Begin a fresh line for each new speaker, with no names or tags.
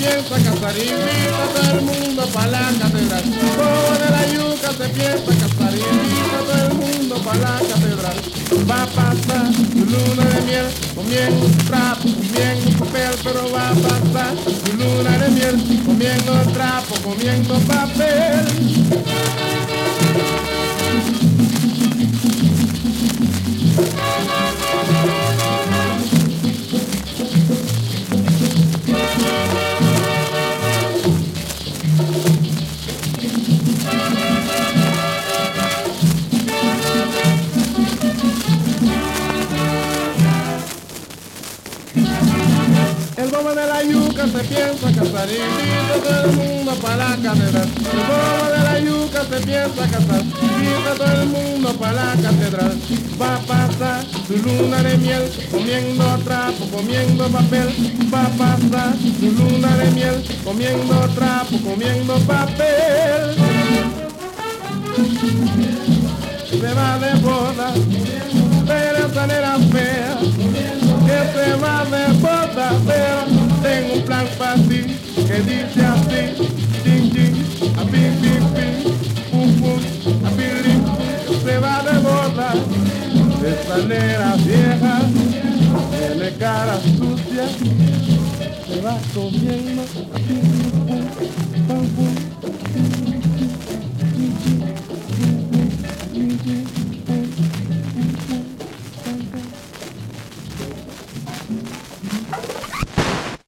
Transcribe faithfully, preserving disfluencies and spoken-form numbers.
piensa casar, invita a todo el mundo para la catedral. Boba de la yuca se piensa casar, invita a todo el mundo para la catedral. Va a pasar su luna de miel, comiendo un trapo, comiendo un papel, pero va a pasar su luna de miel, comiendo trapo, comiendo papel. El boba de la yuca se piensa casar, invita a todo el mundo para la catedral. El boba de la yuca se piensa casar, invita a todo el mundo para la catedral. Va a pasar su luna de miel, comiendo trapo, comiendo papel. Va a pasar su luna de miel, comiendo trapo, comiendo papel. Se va de boda, pero esa nena fea, que se va de boda, pero tengo un plan para ti, que dice así, chin chin, a pin pin pin, pum pum, a pin se va de boda, esa nena vieja, tiene cara sucia, se va comiendo a pin